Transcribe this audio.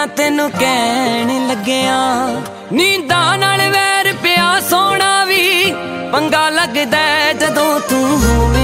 ਤੈਨੂੰ ਕਹਿਣ ਲੱਗਿਆ ਨੀਂਦਾਂ ਨਾਲ ਵੈਰ ਪਿਆ ਸੋਣਾ ਵੀ ਪੰਗਾ ਲੱਗਦਾ ਜਦੋਂ ਤੂੰ ਹੋਵੇਂ।